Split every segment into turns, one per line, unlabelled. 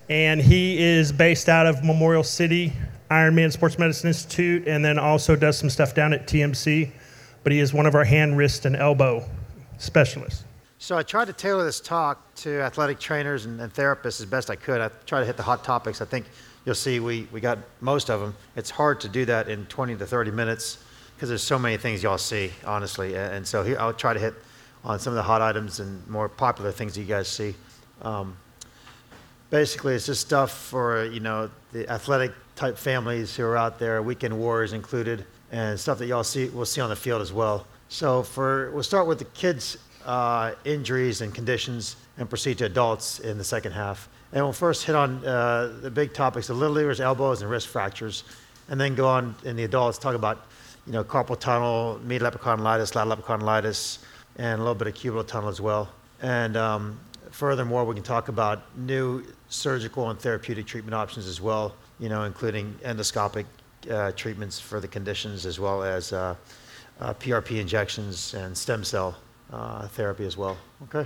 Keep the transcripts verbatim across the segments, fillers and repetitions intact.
And he is based out of Memorial City Ironman Sports Medicine Institute, and then also does some stuff down at T M C. But he is one of our hand, wrist, and elbow specialists.
So I tried to tailor this talk to athletic trainers and, and therapists as best I could. I tried to hit the hot topics. I think you'll see we, we got most of them. It's hard to do that in twenty to thirty minutes because there's so many things y'all see, honestly. And so here, I'll try to hit on some of the hot items and more popular things that you guys see. Um, basically, it's just stuff for, you know, the athletic type families who are out there, weekend warriors included, and stuff that y'all see, we'll see on the field as well. So for, we'll start with the kids' uh, injuries and conditions and proceed to adults in the second half. And we'll first hit on uh, the big topics, the little leaguers, elbows, and wrist fractures, and then go on in the adults, talk about, you know, carpal tunnel, medial epicondylitis, lateral epicondylitis, and a little bit of cubital tunnel as well. And um, furthermore, we can talk about new surgical and therapeutic treatment options as well, you know, including endoscopic uh, treatments for the conditions, as well as uh, uh, P R P injections and stem cell uh, therapy as well. Okay?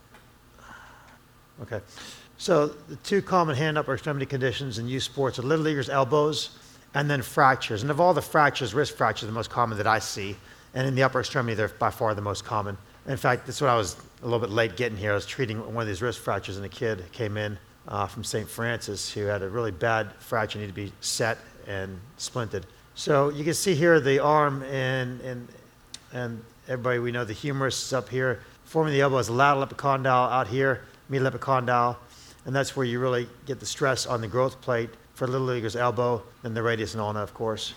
Okay. So the two common hand upper extremity conditions in youth sports are little leaguers' elbows and then fractures. And of all the fractures, wrist fractures are the most common that I see. And in the upper extremity, they're by far the most common. In fact, that's what I was a little bit late getting here. I was treating one of these wrist fractures, and a kid came in uh, from Saint Francis who had a really bad fracture, needed to be set and splinted. So you can see here the arm and, and, and everybody, we know the humerus is up here. Forming the elbow is the lateral epicondyle out here, medial epicondyle, and that's where you really get the stress on the growth plate for little leaguer's elbow, and the radius and ulna, of course.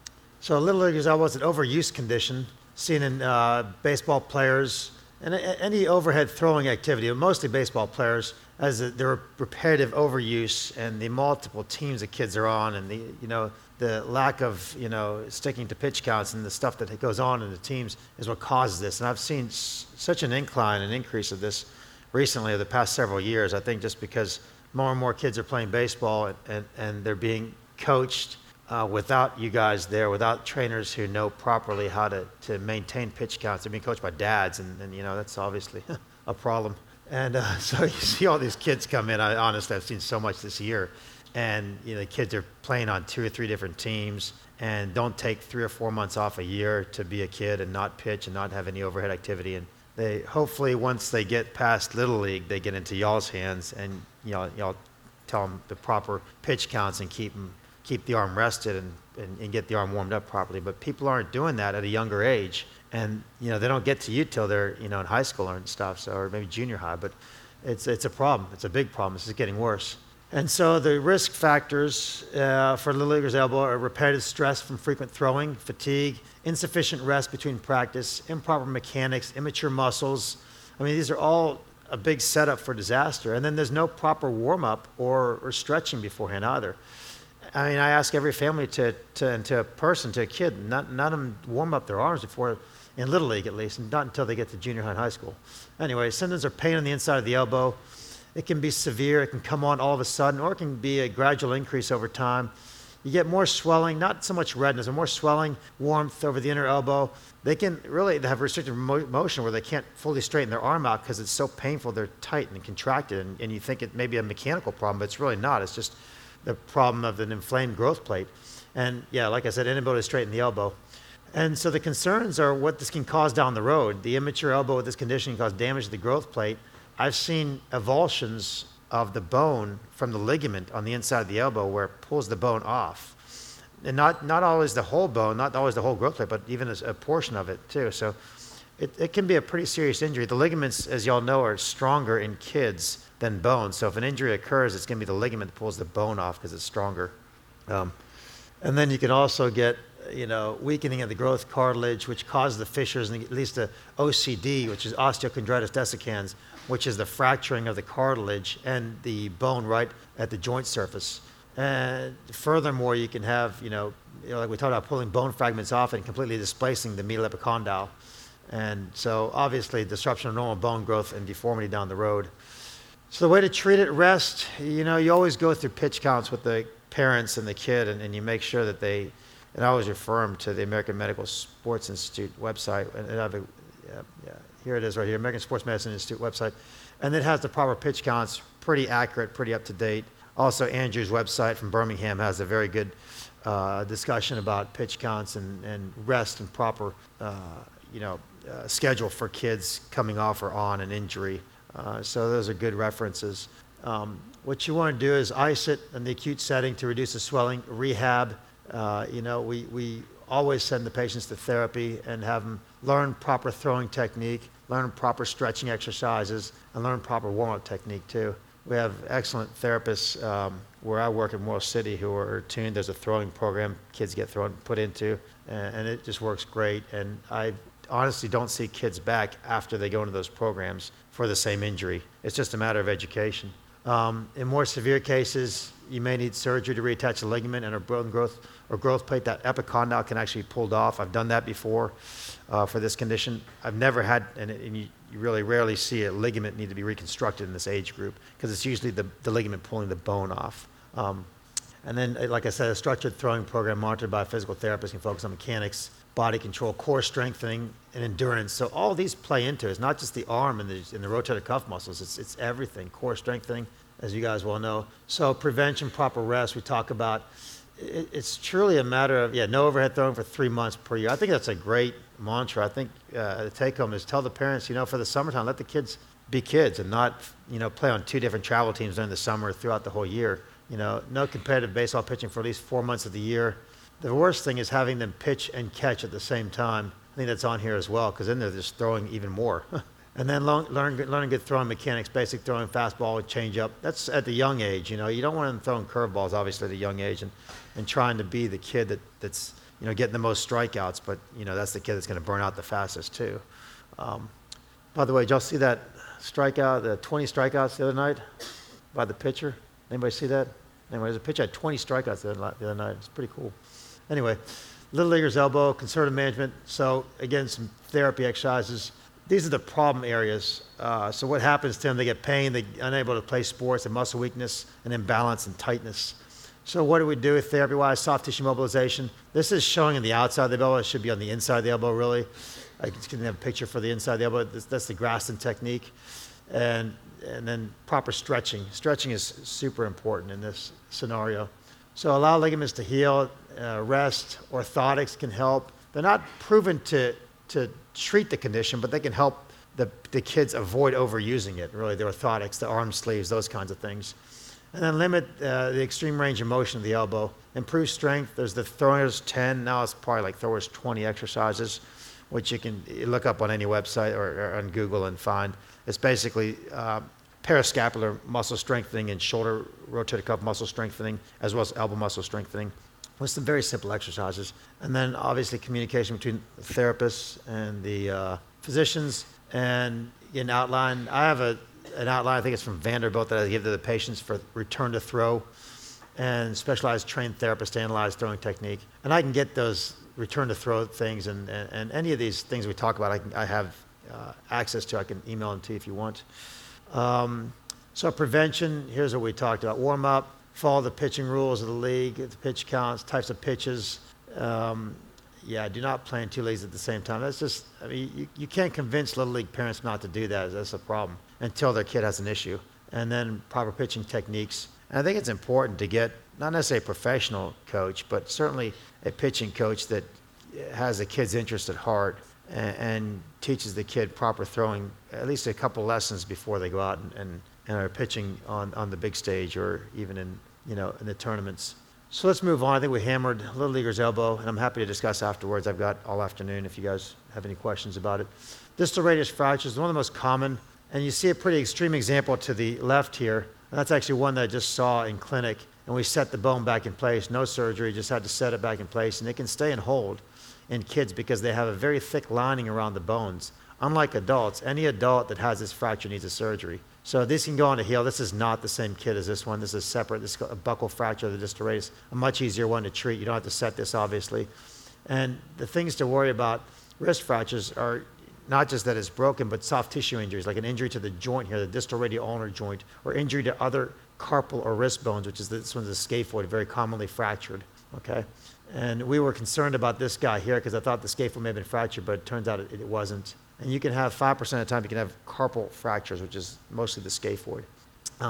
So little leaguer's elbow is an overuse condition seen in uh, baseball players and a- any overhead throwing activity, mostly baseball players, as a, their repetitive overuse and the multiple teams that kids are on, and the you know the lack of you know sticking to pitch counts and the stuff that goes on in the teams is what causes this. And I've seen s- such an incline and increase of this recently over the past several years. I think just because more and more kids are playing baseball and, and, and they're being coached uh, without you guys there, without trainers who know properly how to, to maintain pitch counts. They're being coached by dads, and, and you know that's obviously a problem. And uh, so you see all these kids come in. I honestly, I've seen so much this year. And you know, the kids are playing on two or three different teams and don't take three or four months off a year to be a kid and not pitch and not have any overhead activity. And they hopefully, once they get past Little League, they get into y'all's hands, and you know, y'all tell them the proper pitch counts and keep them, keep the arm rested and, and, and get the arm warmed up properly. But people aren't doing that at a younger age, and you know they don't get to you till they're you know in high school and stuff, so or maybe junior high. But it's it's a problem. It's a big problem. This is getting worse. And so the risk factors uh, for little leaguer's elbow are repetitive stress from frequent throwing, fatigue, insufficient rest between practice, improper mechanics, immature muscles. I mean, these are all a big setup for disaster. And then there's no proper warm-up or, or stretching beforehand either. I mean, I ask every family to, to and to a person, to a kid, not, not them warm up their arms before, in Little League at least, and not until they get to junior high and high school. Anyway, symptoms are pain on the inside of the elbow. It can be severe, it can come on all of a sudden, or it can be a gradual increase over time. You get more swelling, not so much redness, but more swelling, warmth over the inner elbow. They can really have restricted mo- motion where they can't fully straighten their arm out because it's so painful, they're tight and contracted, and, and you think it may be a mechanical problem, but it's really not. It's just the problem of an inflamed growth plate. And yeah, like I said, inability to straighten the elbow. And so the concerns are what this can cause down the road. The immature elbow with this condition can cause damage to the growth plate. I've seen avulsions of the bone from the ligament on the inside of the elbow where it pulls the bone off. And not, not always the whole bone, not always the whole growth plate, but even a, a portion of it too. So it, it can be a pretty serious injury. The ligaments, as y'all know, are stronger in kids than bone. So if an injury occurs, it's going to be the ligament that pulls the bone off because it's stronger. Um, and then you can also get you know, weakening of the growth cartilage, which causes the fissures, and at least the O C D, which is osteochondritis dissecans, which is the fracturing of the cartilage and the bone right at the joint surface. And furthermore, you can have, you know, you know, like we talked about pulling bone fragments off and completely displacing the medial epicondyle. And so obviously disruption of normal bone growth and deformity down the road. So the way to treat it, rest, you know, you always go through pitch counts with the parents and the kid, and, and you make sure that they, and I always refer them to the American Medical Sports Institute website. And I have a, yeah, yeah, here it is right here, American Sports Medicine Institute website. And it has the proper pitch counts, pretty accurate, pretty up to date. Also, Andrew's website from Birmingham has a very good uh, discussion about pitch counts and, and rest and proper, uh, you know, uh, schedule for kids coming off or on an injury. Uh, so those are good references. Um, what you want to do is ice it in the acute setting to reduce the swelling. Rehab, uh, you know, we, we always send the patients to therapy and have them learn proper throwing technique, learn proper stretching exercises, and learn proper warm-up technique too. We have excellent therapists um, where I work in Moyle City who are tuned. There's a throwing program kids get thrown put into, and, and it just works great. And I honestly don't see kids back after they go into those programs for the same injury. It's just a matter of education. Um, in more severe cases, you may need surgery to reattach a ligament and a bone growth or growth plate. That epicondyle can actually be pulled off. I've done that before uh, for this condition. I've never had, and, and you, you really rarely see a ligament need to be reconstructed in this age group because it's usually the, the ligament pulling the bone off. Um, and then, like I said, a structured throwing program monitored by a physical therapist can focus on mechanics, body control, core strengthening, and endurance. So all these play into it. It's not just the arm and the, and the rotator cuff muscles. It's, it's everything. Core strengthening, as you guys well know. So prevention, proper rest, we talk about. It, it's truly a matter of, yeah, no overhead throwing for three months per year. I think that's a great mantra. I think uh, the take home is tell the parents, you know, for the summertime, let the kids be kids and not, you know, play on two different travel teams during the summer throughout the whole year. You know, no competitive baseball pitching for at least four months of the year. The worst thing is having them pitch and catch at the same time. I think that's on here as well, because then they're just throwing even more. And then learn, learn, learning good throwing mechanics, basic throwing, fastball, change up. That's at the young age. You know, you don't want them throwing curveballs, obviously, at a young age, and, and trying to be the kid that, that's, you know, getting the most strikeouts. But, you know, that's the kid that's going to burn out the fastest, too. Um, by the way, did y'all see that strikeout, the twenty strikeouts the other night by the pitcher? Anybody see that? Anyway, the pitcher had twenty strikeouts the other, the other night. It's pretty cool. Anyway, little leaguer's elbow, conservative management. So again, some therapy exercises. These are the problem areas. Uh, so what happens to them? They get pain, they're unable to play sports, and muscle weakness, and imbalance and tightness. So what do we do therapy-wise? Soft tissue mobilization. This is showing on the outside of the elbow. It should be on the inside of the elbow, really. I can have a picture for the inside of the elbow. This, that's the Graston technique. And, and then proper stretching. Stretching is super important in this scenario. So allow ligaments to heal, uh, rest, orthotics can help. They're not proven to, to treat the condition, but they can help the, the kids avoid overusing it, really, the orthotics, the arm sleeves, those kinds of things. And then limit uh, the extreme range of motion of the elbow. Improve strength. There's the throwers ten, now it's probably like throwers twenty exercises, which you can look up on any website or, or on Google and find. It's basically uh, parascapular muscle strengthening and shoulder rotator cuff muscle strengthening, as well as elbow muscle strengthening, with some very simple exercises. And then obviously communication between the therapists and the uh, physicians, and an outline. I have a, an outline, I think it's from Vanderbilt, that I give to the patients for return to throw, and specialized trained therapists to analyze throwing technique. And I can get those return to throw things, and, and, and any of these things we talk about, I, can, I have uh, access to. I can email them to you if you want. Um, so prevention, here's what we talked about. Warm up, follow the pitching rules of the league, the pitch counts, types of pitches. Um, yeah, do not play in two leagues at the same time. That's just, I mean, you, you can't convince Little League parents not to do that. That's a problem until their kid has an issue. And then proper pitching techniques. And I think it's important to get, not necessarily a professional coach, but certainly a pitching coach that has the kid's interest at heart and, and teaches the kid proper throwing, at least a couple lessons before they go out and, and, and are pitching on, on the big stage or even in, you know, in the tournaments. So let's move on. I think we hammered Little Leaguer's elbow, and I'm happy to discuss afterwards. I've got all afternoon if you guys have any questions about it. Distal radius fractures is one of the most common, and you see a pretty extreme example to the left here. And that's actually one that I just saw in clinic, and we set the bone back in place, no surgery, just had to set it back in place, and it can stay and hold in kids because they have a very thick lining around the bones. Unlike adults, any adult that has this fracture needs a surgery. So this can go on to heal. This is not the same kid as this one. This is separate. This is a buccal fracture of the distal radius, a much easier one to treat. You don't have to set this, obviously. And the things to worry about wrist fractures are not just that it's broken, but soft tissue injuries, like an injury to the joint here, the distal radial ulnar joint, or injury to other carpal or wrist bones, which is this one's a scaphoid, very commonly fractured, okay? And we were concerned about this guy here because I thought the scaphoid may have been fractured, but it turns out it, it wasn't. And you can have five percent of the time, you can have carpal fractures, which is mostly the scaphoid. Um,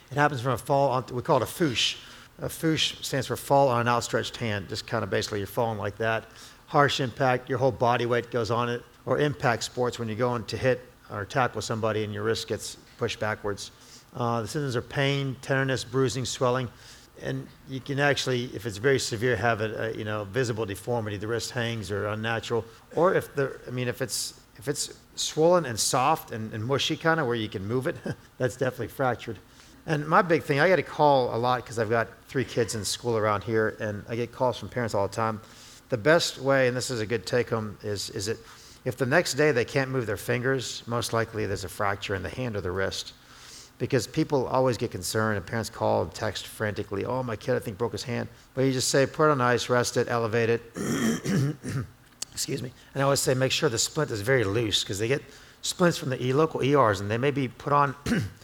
It happens from a fall on, we call it a foosh. A foosh stands for fall on an outstretched hand, just kind of basically you're falling like that. Harsh impact, your whole body weight goes on it. Or impact sports, when you're going to hit or tackle somebody and your wrist gets pushed backwards. Uh, the symptoms are pain, tenderness, bruising, swelling. And you can actually, if it's very severe, have a, a you know visible deformity. The wrist hangs or unnatural. Or if the, I mean, if it's if it's swollen and soft and, and mushy kind of where you can move it, that's definitely fractured. And my big thing, I get a call a lot because I've got three kids in school around here, and I get calls from parents all the time. The best way, and this is a good take home, is is it if the next day they can't move their fingers, most likely there's a fracture in the hand or the wrist. Because people always get concerned, and parents call and text frantically, oh, my kid, I think, broke his hand. But you just say, put it on ice, rest it, elevate it. Excuse me. And I always say, make sure the splint is very loose, because they get splints from the e- local E Rs, and they may be put on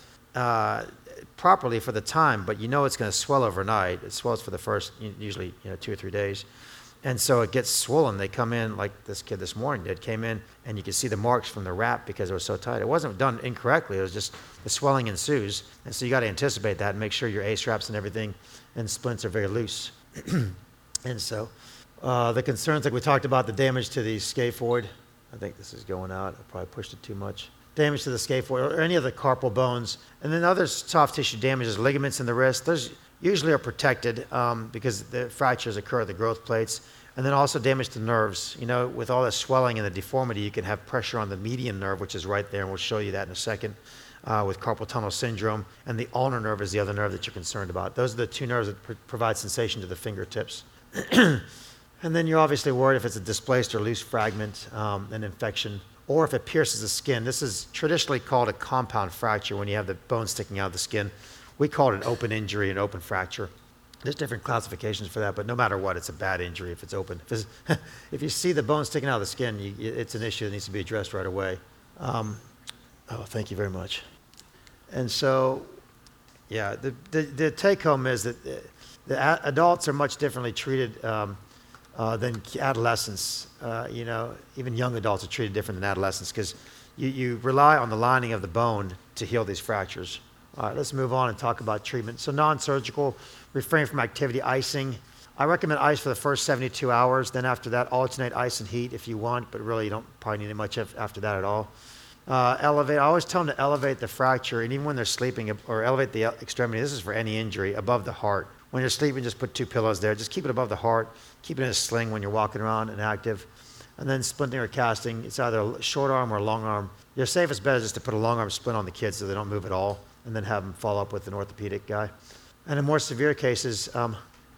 uh, properly for the time, but you know it's going to swell overnight. It swells for the first, usually, you know, two or three days. And so it gets swollen. They come in, like this kid this morning did, came in, and you could see the marks from the wrap because it was so tight. It wasn't done incorrectly. It was just the swelling ensues. And so you got to anticipate that and make sure your A-straps and everything and splints are very loose. And so uh, the concerns, like we talked about, the damage to the scaphoid. I think this is going out. I probably pushed it too much. Damage to the scaphoid or any of the carpal bones. And then other soft tissue damages, ligaments in the wrist. Those usually are protected um, because the fractures occur at the growth plates. And then also damage to nerves. You know, with all the swelling and the deformity, you can have pressure on the median nerve, which is right there, and we'll show you that in a second, uh, with carpal tunnel syndrome. And the ulnar nerve is the other nerve that you're concerned about. Those are the two nerves that pr- provide sensation to the fingertips. And then you're obviously worried if it's a displaced or loose fragment, um, an infection, or if it pierces the skin. This is traditionally called a compound fracture when you have the bone sticking out of the skin. We call it an open injury, an open fracture. There's different classifications for that, but no matter what, it's a bad injury if it's open. If, it's, if you see the bone sticking out of the skin, you, it's an issue that needs to be addressed right away. Um, oh, thank you very much. And so, yeah, the, the, the take-home is that the, the a- adults are much differently treated um, uh, than adolescents. Uh, you know, even young adults are treated different than adolescents because you, you rely on the lining of the bone to heal these fractures. All right, let's move on and talk about treatment. So non-surgical, refrain from activity, icing. I recommend ice for the first seventy-two hours. Then after that, alternate ice and heat if you want, but really you don't probably need much after that at all. Uh, elevate, I always tell them to elevate the fracture, and even when they're sleeping, or elevate the extremity, this is for any injury, above the heart. When you're sleeping, just put two pillows there. Just keep it above the heart. Keep it in a sling when you're walking around and active. And then splinting or casting, it's either a short arm or a long arm. Your safest bet is just to put a long arm splint on the kids so they don't move at all, and then have them follow up with an orthopedic guy. And in more severe cases, um,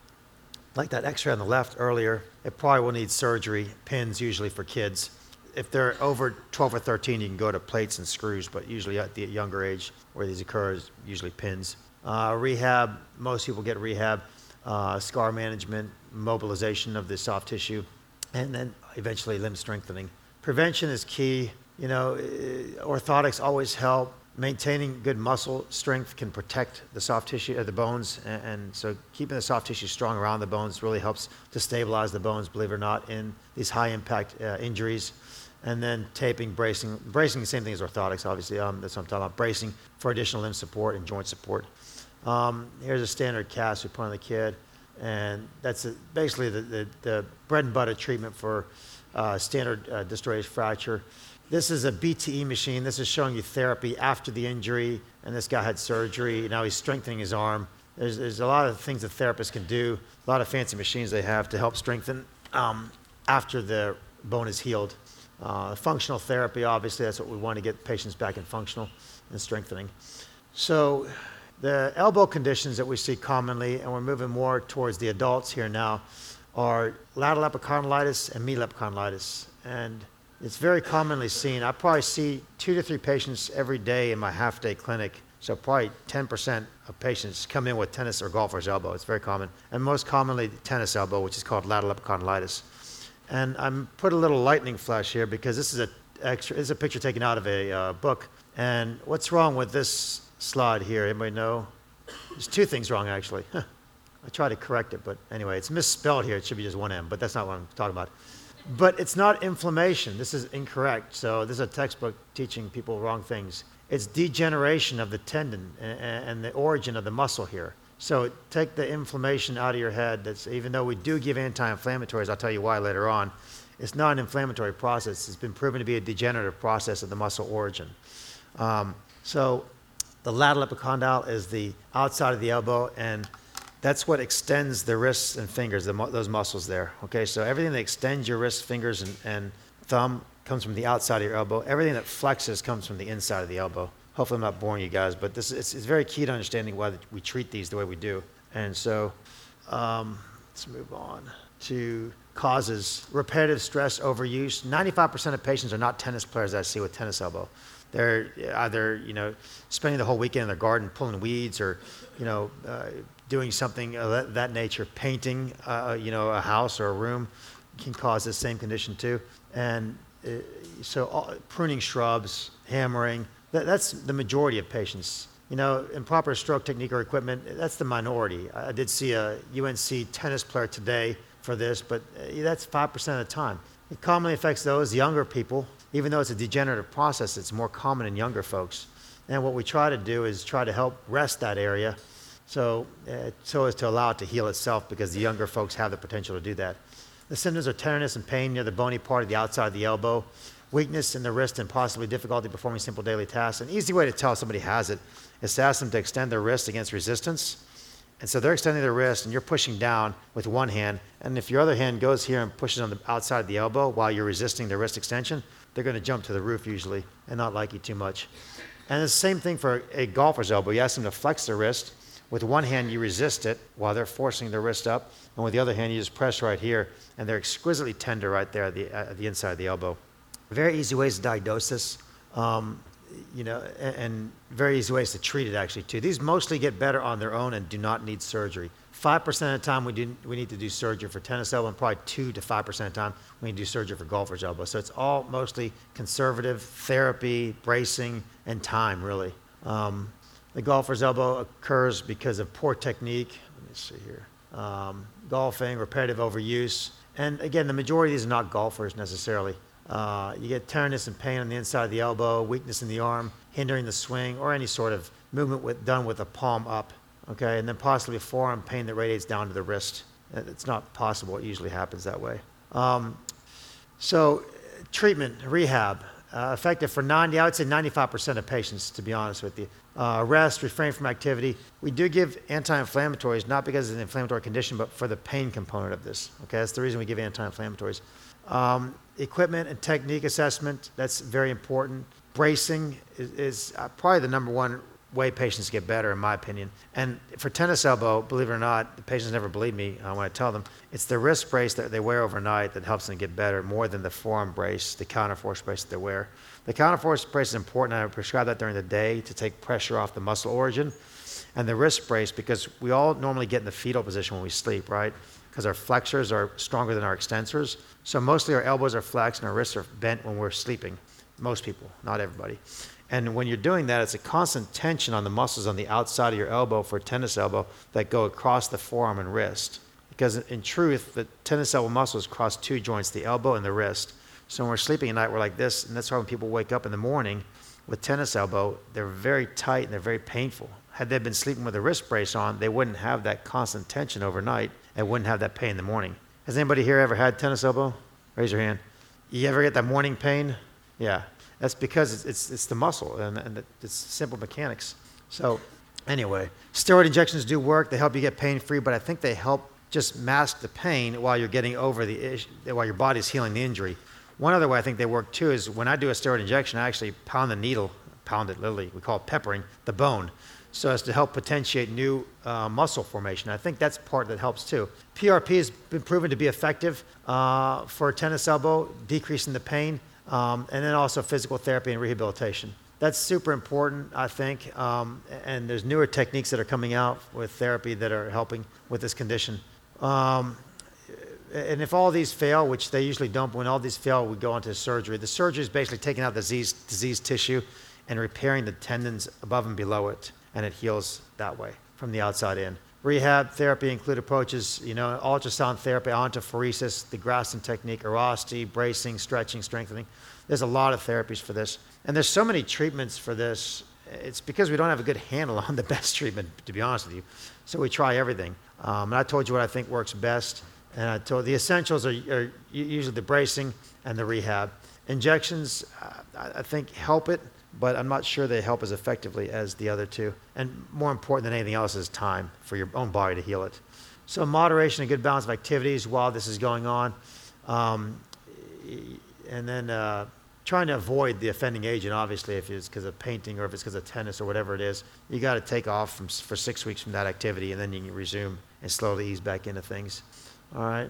like that x-ray on the left earlier, it probably will need surgery, pins usually for kids. If they're over twelve or thirteen, you can go to plates and screws, but usually at the younger age where these occur is usually pins. Uh, rehab, most people get rehab, uh, scar management, mobilization of the soft tissue, and then eventually limb strengthening. Prevention is key. You know, orthotics always help. Maintaining good muscle strength can protect the soft tissue of the bones, and, and so keeping the soft tissue strong around the bones really helps to stabilize the bones, believe it or not, in these high impact uh, injuries. And then taping, bracing. Bracing, the same thing as orthotics, obviously. Um, that's what I'm talking about. Bracing for additional limb support and joint support. Um, here's a standard cast we put on the kid, and that's a, basically the, the, the bread and butter treatment for uh, standard uh, distal radius fracture. This is a B T E machine. This is showing you therapy after the injury, and this guy had surgery. Now he's strengthening his arm. There's, there's a lot of things that therapists can do, a lot of fancy machines they have to help strengthen um, after the bone is healed. Uh, functional therapy, obviously, that's what we want to get patients back in functional and strengthening. So the elbow conditions that we see commonly, and we're moving more towards the adults here now, are lateral epicondylitis and medial epicondylitis. And it's very commonly seen. I probably see two to three patients every day in my half-day clinic. So probably ten percent of patients come in with tennis or golfer's elbow. It's very common. And most commonly tennis elbow, which is called lateral epicondylitis. And I'm put a little lightning flash here because this is a extra, this is a picture taken out of a uh, book. And what's wrong with this slide here? Anybody know? There's two things wrong, actually. I tried to correct it, but anyway, it's misspelled here. It should be just one M, but that's not what I'm talking about. But it's not inflammation. This is incorrect. So this is a textbook teaching people wrong things. It's degeneration of the tendon and, and the origin of the muscle here. So take the inflammation out of your head. That's, even though we do give anti-inflammatories, I'll tell you why later on, it's not an inflammatory process. It's been proven to be a degenerative process of the muscle origin. Um, so the lateral epicondyle is the outside of the elbow, and that's what extends the wrists and fingers, the, those muscles there. Okay, so everything that extends your wrists, fingers, and, and thumb comes from the outside of your elbow. Everything that flexes comes from the inside of the elbow. Hopefully I'm not boring you guys, but this is, it's very key to understanding why we treat these the way we do. And so um, let's move on to causes. Repetitive stress overuse. ninety-five percent of patients are not tennis players that I see with tennis elbow. They're either, you know, spending the whole weekend in their garden pulling weeds, or, you know, uh, doing something of that, that nature, painting, uh, you know, a house or a room can cause this same condition too. And uh, so all, pruning shrubs, hammering, that, that's the majority of patients. You know, improper stroke technique or equipment, that's the minority. I did see a U N C tennis player today for this, but uh, that's five percent of the time. It commonly affects those younger people. Even though it's a degenerative process, it's more common in younger folks. And what we try to do is try to help rest that area so, uh, so as to allow it to heal itself, because the younger folks have the potential to do that. The symptoms are tenderness and pain near the bony part of the outside of the elbow, weakness in the wrist, and possibly difficulty performing simple daily tasks. An easy way to tell somebody has it is to ask them to extend their wrist against resistance. And so they're extending their wrist, and you're pushing down with one hand. And if your other hand goes here and pushes on the outside of the elbow while you're resisting the wrist extension, they're going to jump to the roof usually and not like you too much. And the same thing for a golfer's elbow. You ask them to flex their wrist. With one hand, you resist it while they're forcing their wrist up. And with the other hand, you just press right here. And they're exquisitely tender right there at the, at the inside of the elbow. Very easy ways to diagnose this. Um, you know, and, and very easy ways to treat it actually too. These mostly get better on their own and do not need surgery. five percent of the time we, do, we need to do surgery for tennis elbow, and probably two to five percent of the time we need to do surgery for golfer's elbow. So it's all mostly conservative therapy, bracing, and time, really. Um, the golfer's elbow occurs because of poor technique. Let me see here. Um, golfing, repetitive overuse. And again, the majority of these are not golfers necessarily. Uh, you get tenderness and pain on the inside of the elbow, weakness in the arm, hindering the swing, or any sort of movement with, done with the palm up. Okay, and then possibly forearm pain that radiates down to the wrist. It's not possible. It usually happens that way. Um, so treatment, rehab, uh, effective for ninety, I would say ninety-five percent of patients, to be honest with you. Uh, rest, refrain from activity. We do give anti-inflammatories, not because it's an inflammatory condition, but for the pain component of this. Okay, that's the reason we give anti-inflammatories. Um, equipment and technique assessment, that's very important. Bracing is, is uh, probably the number one way patients get better, in my opinion. And for tennis elbow, believe it or not, the patients never believe me uh, when I tell them, it's the wrist brace that they wear overnight that helps them get better more than the forearm brace, the counterforce brace that they wear. The counterforce brace is important. I prescribe that during the day to take pressure off the muscle origin. And the wrist brace, because we all normally get in the fetal position when we sleep, right? Because our flexors are stronger than our extensors. So mostly our elbows are flexed and our wrists are bent when we're sleeping. Most people, not everybody. And when you're doing that, it's a constant tension on the muscles on the outside of your elbow for a tennis elbow that go across the forearm and wrist. Because in truth, the tennis elbow muscles cross two joints, the elbow and the wrist. So when we're sleeping at night, we're like this, and that's why when people wake up in the morning with tennis elbow, they're very tight and they're very painful. Had they been sleeping with a wrist brace on, they wouldn't have that constant tension overnight and wouldn't have that pain in the morning. Has anybody here ever had tennis elbow? Raise your hand. You ever get that morning pain? Yeah. That's because it's, it's, it's the muscle, and, and it's simple mechanics. So anyway, steroid injections do work. They help you get pain-free, but I think they help just mask the pain while you're getting over the issue, while your body's healing the injury. One other way I think they work too is when I do a steroid injection, I actually pound the needle, pound it literally, we call it peppering, the bone, so as to help potentiate new uh, muscle formation. I think that's part that helps too. P R P has been proven to be effective uh, for tennis elbow, decreasing the pain. Um, and then also physical therapy and rehabilitation. That's super important, I think. Um, and there's newer techniques that are coming out with therapy that are helping with this condition. Um, and if all these fail, which they usually don't, but when all these fail, we go on to surgery. The surgery is basically taking out the disease, disease tissue and repairing the tendons above and below it. And it heals that way from the outside in. Rehab therapy include approaches, you know, ultrasound therapy, ontophoresis, the Graston technique, Arosty, bracing, stretching, strengthening. There's a lot of therapies for this. And there's so many treatments for this. It's because we don't have a good handle on the best treatment, to be honest with you. So we try everything. Um, and I told you what I think works best. And I told the essentials are, are usually the bracing and the rehab. Injections, uh, I think, help it, but I'm not sure they help as effectively as the other two. And more important than anything else is time for your own body to heal it. So moderation and good balance of activities while this is going on. Um, and then uh, trying to avoid the offending agent, obviously, if it's because of painting or if it's because of tennis or whatever it is. You got to take off from, for six weeks from that activity, and then you can resume and slowly ease back into things. All right.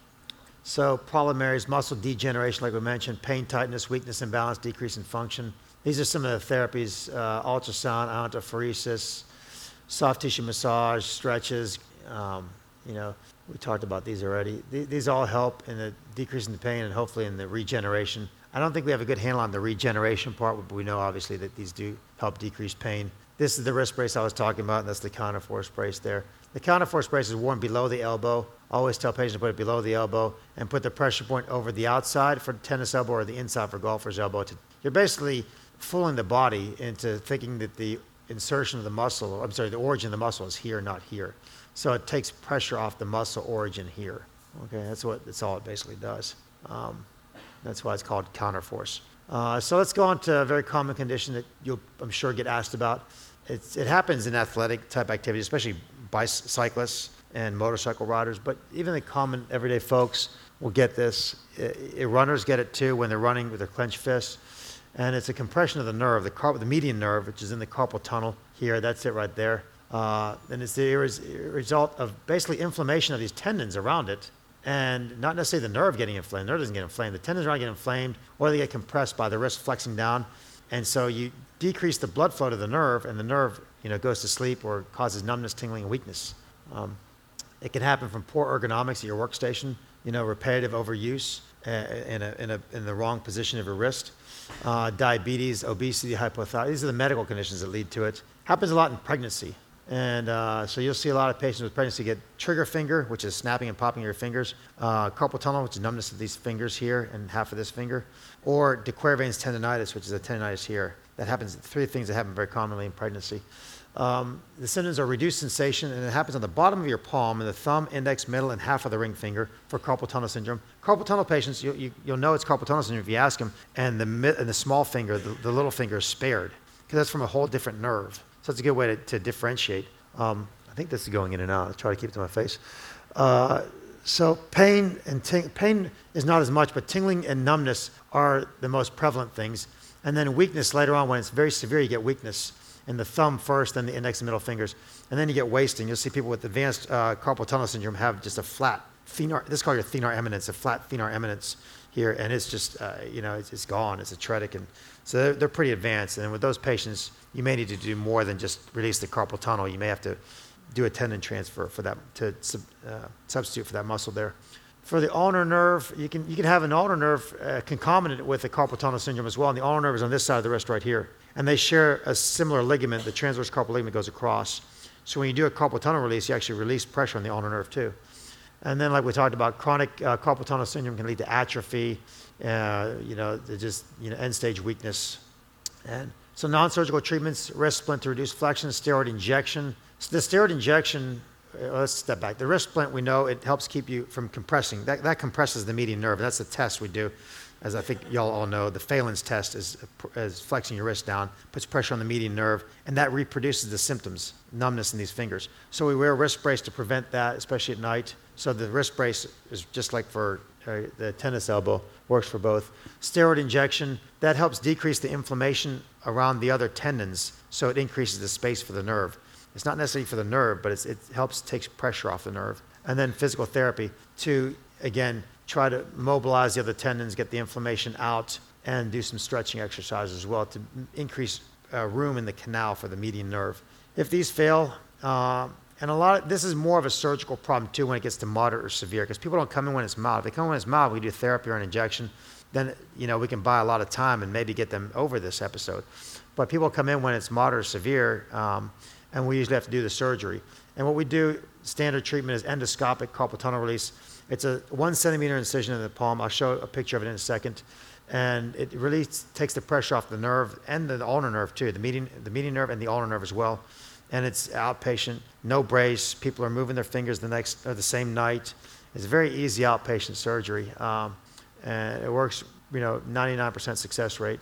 So problem areas, muscle degeneration, like we mentioned, pain, tightness, weakness, imbalance, decrease in function. These are some of the therapies: uh, ultrasound, iontophoresis, soft tissue massage, stretches. Um, you know, we talked about these already. Th- these all help in the decrease in the pain and hopefully in the regeneration. I don't think we have a good handle on the regeneration part, but we know obviously that these do help decrease pain. This is the wrist brace I was talking about, and that's the counterforce brace there. The counterforce brace is worn below the elbow. I always tell patients to put it below the elbow and put the pressure point over the outside for tennis elbow or the inside for golfer's elbow. To, you're basically fooling the body into thinking that the insertion of the muscle, I'm sorry, the origin of the muscle is here, not here. So it takes pressure off the muscle origin here. Okay, that's what that's all it basically does. Um, that's why it's called counterforce. Uh, so let's go on to a very common condition that you'll, I'm sure, get asked about. It's, it happens in athletic type activities, especially bicyclists and motorcycle riders, but even the common everyday folks will get this. I, I, runners get it too when they're running with their clenched fists. And it's a compression of the nerve, the, car, the median nerve, which is in the carpal tunnel here. That's it right there. Uh, and it's the res- result of basically inflammation of these tendons around it, and not necessarily the nerve getting inflamed. The nerve doesn't get inflamed. The tendons around get inflamed, or they get compressed by the wrist flexing down. And so you decrease the blood flow to the nerve, and the nerve, you know, goes to sleep or causes numbness, tingling, and weakness. Um, it can happen from poor ergonomics at your workstation, you know, repetitive overuse uh, in, a, in, a, in the wrong position of your wrist. Uh, diabetes, obesity, hypothyroidism. These are the medical conditions that lead to it. Happens a lot in pregnancy. And uh, so you'll see a lot of patients with pregnancy get trigger finger, which is snapping and popping your fingers, uh, carpal tunnel, which is numbness of these fingers here and half of this finger, or de Quervain's tendonitis, which is a tendonitis here. That happens, three things that happen very commonly in pregnancy. Um, the symptoms are reduced sensation, and it happens on the bottom of your palm and the thumb, index, middle, and half of the ring finger for carpal tunnel syndrome. Carpal tunnel patients, you, you, you'll know it's carpal tunnel syndrome if you ask them, and the, mid, and the small finger, the, the little finger is spared, because that's from a whole different nerve. So it's a good way to, to differentiate. Um, I think this is going in and out. I'll try to keep it to my face. Uh, so pain and ting- pain is not as much, but tingling and numbness are the most prevalent things. And then weakness later on, when it's very severe, you get weakness in the thumb first, then the index and middle fingers. And then you get wasting. You'll see people with advanced uh, carpal tunnel syndrome have just a flat thenar, this is called your thenar eminence, a flat thenar eminence here, and it's just, uh, you know, it's, it's gone. It's atretic. And so they're, they're pretty advanced. And with those patients, you may need to do more than just release the carpal tunnel. You may have to do a tendon transfer for that, to uh, substitute for that muscle there. For the ulnar nerve, you can you can have an ulnar nerve uh, concomitant with the carpal tunnel syndrome as well. And the ulnar nerve is on this side of the wrist right here. And they share a similar ligament. The transverse carpal ligament goes across. So when you do a carpal tunnel release, you actually release pressure on the ulnar nerve too. And then, like we talked about, chronic uh, carpal tunnel syndrome can lead to atrophy, uh, you know, just you know, end-stage weakness. And so non-surgical treatments, wrist splint to reduce flexion, steroid injection. So the steroid injection, uh, let's step back. The wrist splint, we know it helps keep you from compressing. That, that compresses the median nerve. That's the test we do. As I think y'all all know, the Phelan's test is, is flexing your wrist down, puts pressure on the median nerve, and that reproduces the symptoms, numbness in these fingers. So we wear a wrist brace to prevent that, especially at night. So the wrist brace is just like for uh, the tennis elbow, works for both. Steroid injection, that helps decrease the inflammation around the other tendons, so it increases the space for the nerve. It's not necessarily for the nerve, but it's, it helps take pressure off the nerve. And then physical therapy to, again, try to mobilize the other tendons, get the inflammation out, and do some stretching exercises as well to increase uh, room in the canal for the median nerve. If these fail, uh, and a lot of, this is more of a surgical problem too when it gets to moderate or severe, because people don't come in when it's mild. If they come in when it's mild, we do therapy or an injection, then you know we can buy a lot of time and maybe get them over this episode. But people come in when it's moderate or severe, um, and we usually have to do the surgery. And what we do, standard treatment, is endoscopic carpal tunnel release. It's a one centimeter incision in the palm. I'll show a picture of it in a second. and it really takes the pressure off the nerve and the ulnar nerve too, the median, the median nerve and the ulnar nerve as well. And it's outpatient, no brace. People are moving their fingers the next or the same night. It's very easy outpatient surgery, um, and it works. You know, ninety-nine percent success rate.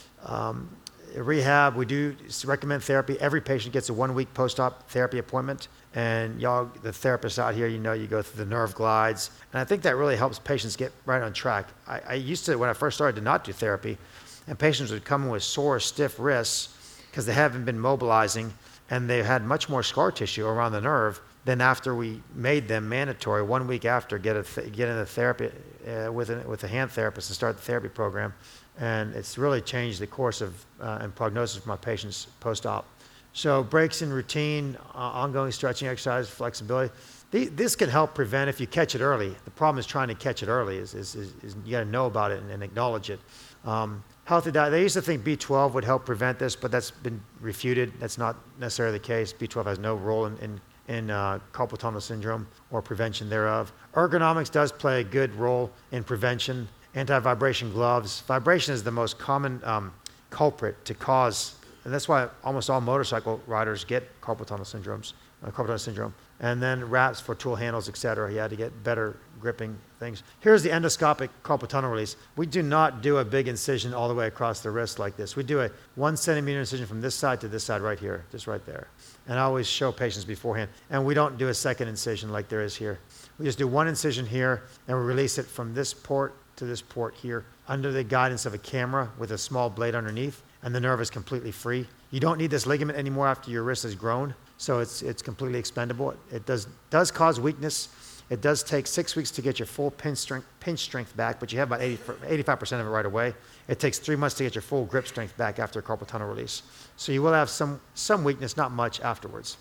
Um, rehab, we do recommend therapy. Every patient gets a one-week post-op therapy appointment, and y'all, the therapists out here, you know, you go through the nerve glides, and I think that really helps patients get right on track. I, I used to, when I first started, to not do therapy, and patients would come in with sore, stiff wrists because they haven't been mobilizing, and they had much more scar tissue around the nerve. Then after we made them mandatory, one week after, get a th- get in the therapy uh, with a, with a hand therapist and start the therapy program, and it's really changed the course of uh, and prognosis for my patients post-op. So breaks in routine, uh, ongoing stretching exercise, flexibility. The, this can help prevent if you catch it early. The problem is trying to catch it early. Is, is, is, is you got to know about it and, and acknowledge it. Um, healthy diet. They used to think B twelve would help prevent this, but that's been refuted. That's not necessarily the case. B twelve has no role in, in in uh, carpal tunnel syndrome or prevention thereof. Ergonomics does play a good role in prevention. Anti-vibration gloves. Vibration is the most common um, culprit to cause, and that's why almost all motorcycle riders get carpal tunnel syndromes, uh, carpal tunnel syndrome. And then wraps for tool handles, et cetera. You had to get better gripping things. Here's the endoscopic carpal tunnel release. We do not do a big incision all the way across the wrist like this. We do a one centimeter incision from this side to this side right here, just right there. And I always show patients beforehand. And we don't do a second incision like there is here. We just do one incision here, and we release it from this port to this port here under the guidance of a camera with a small blade underneath, and the nerve is completely free. You don't need this ligament anymore after your wrist has grown, so it's it's completely expendable. It does does cause weakness. It does take six weeks to get your full pinch strength, pinch strength back, but you have about eighty, eighty-five percent of it right away. It takes three months to get your full grip strength back after a carpal tunnel release. So you will have some, some weakness, not much afterwards.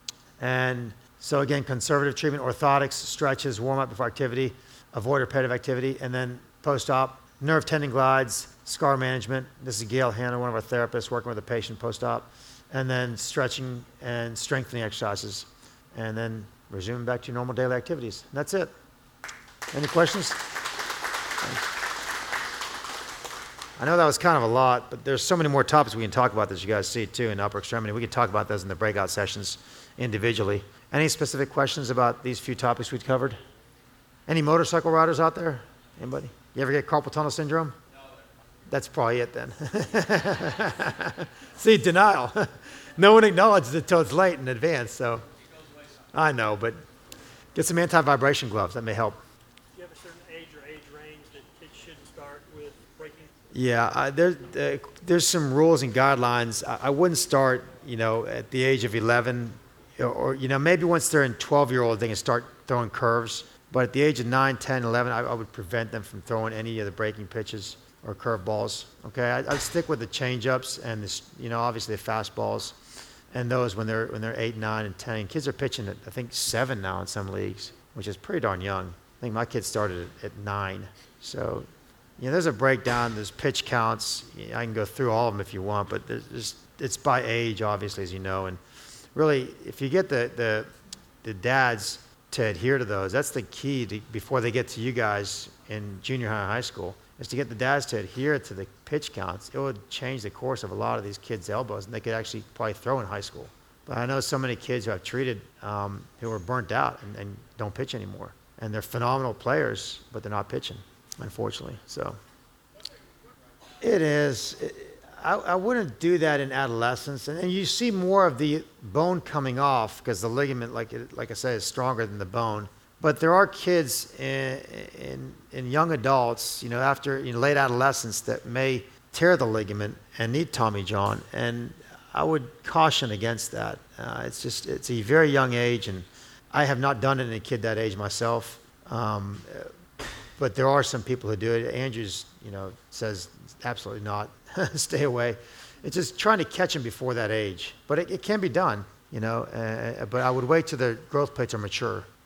And so again, conservative treatment, orthotics, stretches, warm-up before activity, avoid repetitive activity, and then post-op, nerve tendon glides, scar management. This is Gail Hanna, one of our therapists working with a patient post-op, and then stretching and strengthening exercises, and then resume back to your normal daily activities. And that's it. Any questions? I know that was kind of a lot, but there's so many more topics we can talk about that you guys see too in upper extremity. We can talk about those in the breakout sessions individually. Any specific questions about these few topics we've covered? Any motorcycle riders out there? Anybody? You ever get carpal tunnel syndrome? No. That's probably it then. See, denial. No one acknowledges it until it's late in advance, so. I know, but get some anti-vibration gloves. That may help.
Do you have a certain age or age range that it should start with breaking?
Yeah, uh, there, uh, there's some rules and guidelines. I, I wouldn't start, you know, at the age of eleven, or, or you know, maybe once they're in twelve-year-old, they can start throwing curves. But at the age of nine, ten, eleven, I, I would prevent them from throwing any of the breaking pitches or curve balls. Okay, I, I'd stick with the change-ups and, this, you know, obviously the fastballs. And those when they're when they're eight, nine, and ten. Kids are pitching at I think seven now in some leagues, which is pretty darn young. I think my kids started at, at nine. So, you know, there's a breakdown. There's pitch counts. I can go through all of them if you want, but there's just, it's by age, obviously, as you know. And really, if you get the the, the dads to adhere to those, that's the key to, before they get to you guys in junior high and high school, is to get the dads to adhere to the pitch counts. It would change the course of a lot of these kids' elbows, and they could actually probably throw in high school. But I know so many kids who I've treated um, who are burnt out and, and don't pitch anymore. And they're phenomenal players, but they're not pitching, unfortunately. So it is. It, I, I wouldn't do that in adolescence. And, and you see more of the bone coming off because the ligament, like, it, like I said, is stronger than the bone. But there are kids in, in, in young adults, you know, after you know, late adolescence that may tear the ligament and need Tommy John. And I would caution against that. Uh, it's just, it's a very young age, and I have not done it in a kid that age myself. Um, but there are some people who do it. Andrews, you know, says absolutely not. Stay away. It's just trying to catch them before that age. But it, it can be done, you know. Uh, but I would wait till the growth plates are mature.